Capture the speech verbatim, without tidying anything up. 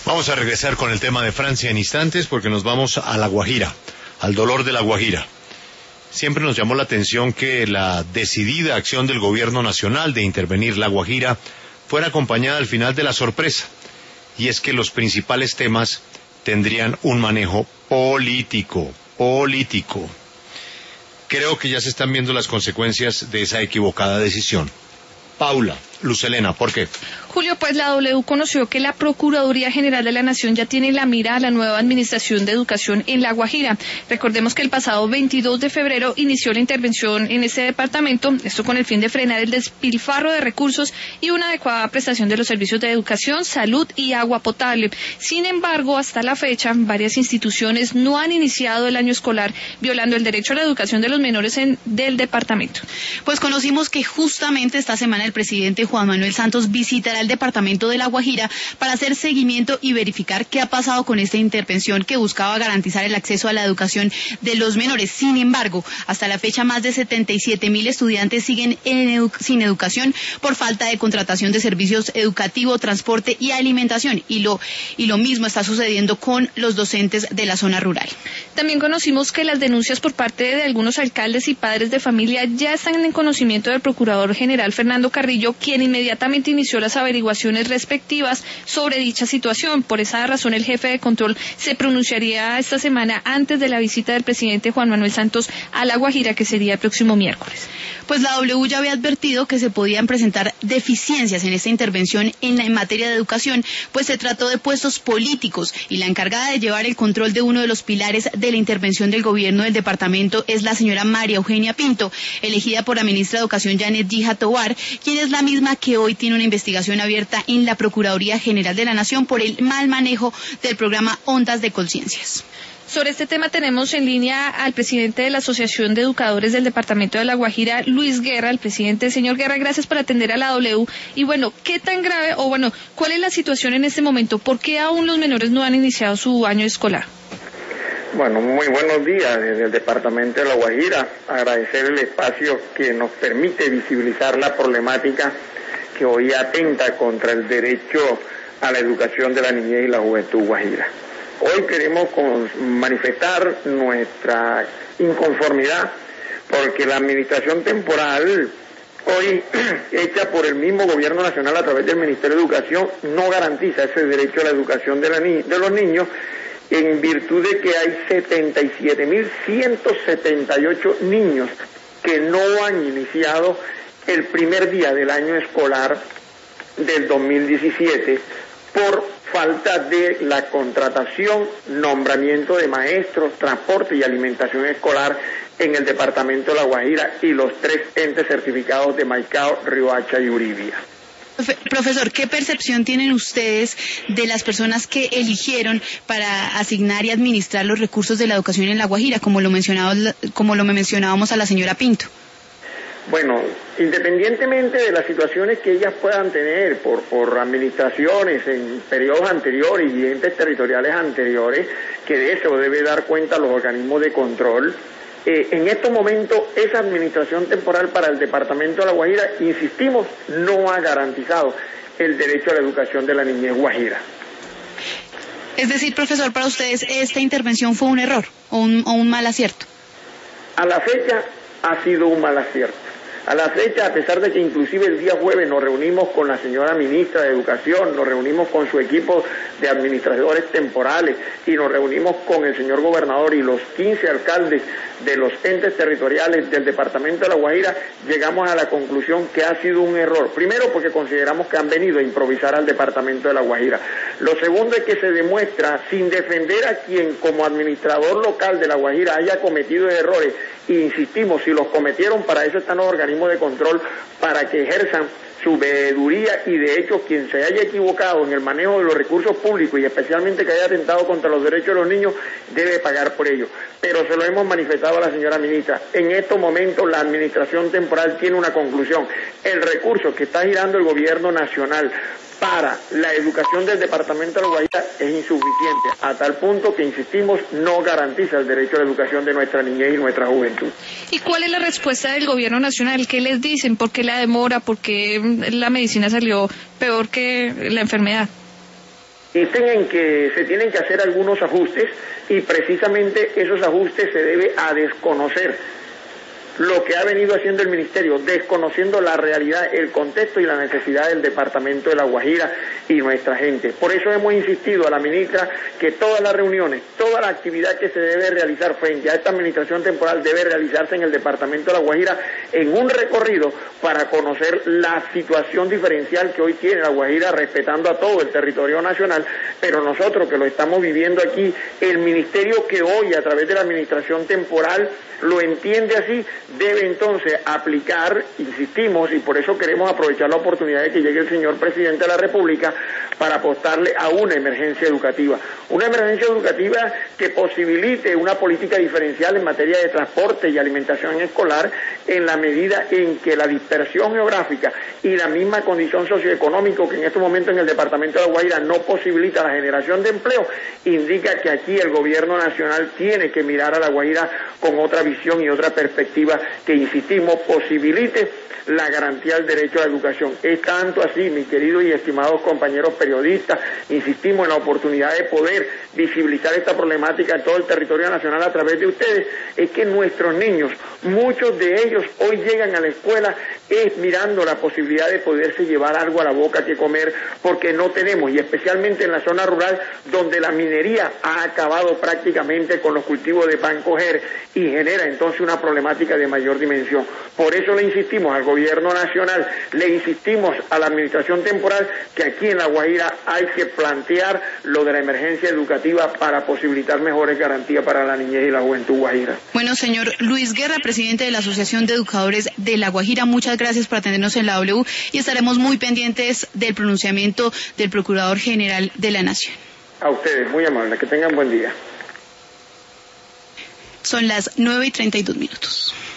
Vamos a regresar con el tema de Francia en instantes porque nos vamos a La Guajira, al dolor de La Guajira. Siempre nos llamó la atención que la decidida acción del gobierno nacional de intervenir La Guajira fuera acompañada al final de la sorpresa, y es que los principales temas tendrían un manejo político, político. Creo que ya se están viendo las consecuencias de esa equivocada decisión. Paula, Luz Helena, ¿por qué? Julio, pues la W conoció que la Procuraduría General de la Nación ya tiene la mira a la nueva Administración de Educación en La Guajira. Recordemos que el pasado veintidós de febrero inició la intervención en ese departamento, esto con el fin de frenar el despilfarro de recursos y una adecuada prestación de los servicios de educación, salud y agua potable. Sin embargo, hasta la fecha, varias instituciones no han iniciado el año escolar, violando el derecho a la educación de los menores en, del departamento. Pues conocimos que justamente esta semana el presidente Juan Manuel Santos visitará el departamento de La Guajira para hacer seguimiento y verificar qué ha pasado con esta intervención que buscaba garantizar el acceso a la educación de los menores. Sin embargo, hasta la fecha más de setenta y siete mil estudiantes siguen en edu- sin educación por falta de contratación de servicios educativos, transporte y alimentación. Y lo, y lo mismo está sucediendo con los docentes de la zona rural. También conocimos que las denuncias por parte de algunos alcaldes y padres de familia ya están en conocimiento del Procurador General Fernando Carrillo, quien inmediatamente inició las averiguaciones respectivas sobre dicha situación. Por esa razón, el jefe de control se pronunciaría esta semana antes de la visita del presidente Juan Manuel Santos a La Guajira, que sería el próximo miércoles. Pues la W ya había advertido que se podían presentar deficiencias en esta intervención en, la, en materia de educación, pues se trató de puestos políticos y la encargada de llevar el control de uno de los pilares de la intervención del gobierno del departamento es la señora María Eugenia Pinto, elegida por la ministra de Educación Janet Gija Tovar, quien es la misma que hoy tiene una investigación abierta en la Procuraduría General de la Nación por el mal manejo del programa Ondas de Conciencias. Sobre este tema tenemos en línea al presidente de la Asociación de Educadores del Departamento de La Guajira, Luis Guerra. El presidente, señor Guerra, gracias por atender a la W. Y bueno, ¿qué tan grave, o bueno, cuál es la situación en este momento? ¿Por qué aún los menores no han iniciado su año escolar? Bueno, muy buenos días desde el Departamento de La Guajira. Agradecer el espacio que nos permite visibilizar la problemática que hoy atenta contra el derecho a la educación de la niñez y la juventud guajira. Hoy queremos manifestar nuestra inconformidad porque la administración temporal, hoy hecha por el mismo gobierno nacional a través del Ministerio de Educación, no garantiza ese derecho a la educación de, la ni- de los niños, en virtud de que hay setenta y siete mil ciento setenta y ocho niños que no han iniciado el primer día del año escolar del dos mil diecisiete por falta de la contratación, nombramiento de maestros, transporte y alimentación escolar en el departamento de La Guajira y los tres entes certificados de Maicao, Riohacha y Uribia. Profesor, ¿qué percepción tienen ustedes de las personas que eligieron para asignar y administrar los recursos de la educación en La Guajira, como lo mencionaba, como lo mencionábamos a la señora Pinto? Bueno, independientemente de las situaciones que ellas puedan tener por, por administraciones en periodos anteriores y entes territoriales anteriores, que de eso debe dar cuenta los organismos de control, eh, en estos momentos esa administración temporal para el departamento de La Guajira, insistimos, no ha garantizado el derecho a la educación de la niñez guajira. Es decir, profesor, para ustedes esta intervención fue un error o un, o un mal acierto. A la fecha ha sido un mal acierto. A la fecha, a pesar de que inclusive el día jueves nos reunimos con la señora ministra de Educación, nos reunimos con su equipo de administradores temporales y nos reunimos con el señor gobernador y los quince alcaldes de los entes territoriales del departamento de La Guajira, llegamos a la conclusión que ha sido un error. Primero, porque consideramos que han venido a improvisar al departamento de La Guajira. Lo segundo es que se demuestra, sin defender a quien como administrador local de La Guajira haya cometido errores, e insistimos, si los cometieron, para eso están los organismos de control, para que ejerzan su veeduría, y de hecho quien se haya equivocado en el manejo de los recursos públicos y especialmente que haya atentado contra los derechos de los niños debe pagar por ello. Pero se lo hemos manifestado a la señora ministra. En estos momentos la administración temporal tiene una conclusión: el recurso que está girando el gobierno nacional para la educación del departamento de La Guajira es insuficiente, a tal punto que, insistimos, no garantiza el derecho a la educación de nuestra niñez y nuestra juventud. ¿Y cuál es la respuesta del gobierno nacional? ¿Qué les dicen? ¿Por qué la demora? ¿Por qué la medicina salió peor que la enfermedad? Dicen en que se tienen que hacer algunos ajustes y precisamente esos ajustes se debe a desconocer lo que ha venido haciendo el Ministerio, desconociendo la realidad, el contexto y la necesidad del Departamento de La Guajira y nuestra gente. Por eso hemos insistido a la ministra que todas las reuniones, toda la actividad que se debe realizar frente a esta administración temporal debe realizarse en el Departamento de La Guajira en un recorrido para conocer la situación diferencial que hoy tiene La Guajira, respetando a todo el territorio nacional, pero nosotros que lo estamos viviendo aquí, el Ministerio que hoy a través de la administración temporal lo entiende así, debe entonces aplicar, insistimos, y por eso queremos aprovechar la oportunidad de que llegue el señor presidente de la República para apostarle a una emergencia educativa. Una emergencia educativa que posibilite una política diferencial en materia de transporte y alimentación escolar en la medida en que la dispersión geográfica y la misma condición socioeconómica que en este momento en el departamento de La Guajira no posibilita la generación de empleo, indica que aquí el gobierno nacional tiene que mirar a La Guajira con otra visión y otra perspectiva que, insistimos, posibilite la garantía del derecho a la educación. Es tanto así, mis queridos y estimados compañeros periodistas, insistimos en la oportunidad de poder visibilizar esta problemática en todo el territorio nacional a través de ustedes, es que nuestros niños, muchos de ellos hoy llegan a la escuela es mirando la posibilidad de poderse llevar algo a la boca que comer, porque no tenemos, y especialmente en la zona rural, donde la minería ha acabado prácticamente con los cultivos de pan coger y genera entonces una problemática de mayor dimensión. Por eso le insistimos al gobierno nacional, le insistimos a la administración temporal que aquí en La Guajira hay que plantear lo de la emergencia educativa para posibilitar mejores garantías para la niñez y la juventud guajira. Bueno, señor Luis Guerra, presidente de la Asociación de Educadores de La Guajira, muchas gracias por atendernos en la W y estaremos muy pendientes del pronunciamiento del Procurador General de la Nación. A ustedes, muy amables, que tengan buen día. Son las nueve y treinta y dos minutos.